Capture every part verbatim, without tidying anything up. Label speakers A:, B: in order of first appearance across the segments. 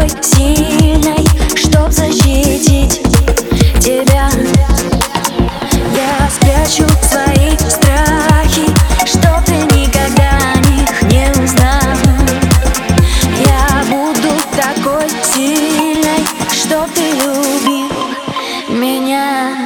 A: такой сильной, чтоб защитить тебя. Я спрячу свои страхи, чтоб ты никогда о них не узнал. Я буду такой сильной, чтоб ты любил меня.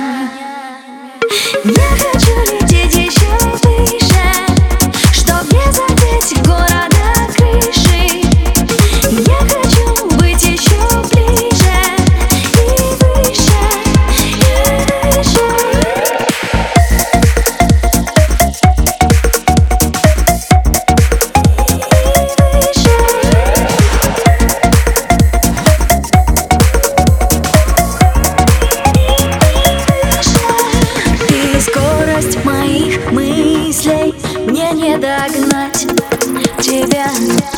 A: Я хочу лететь еще выше, чтоб не задеть города крыши. Я хочу быть еще ближе и выше, и выше. Скорость моих мыслей мне не догнать тебя.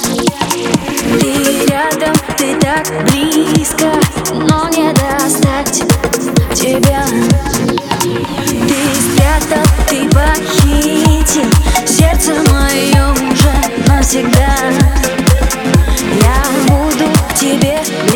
A: Ты рядом, ты так близко, но не достать тебя. Ты спрятал, ты похитил сердце мое уже навсегда. Я буду к тебе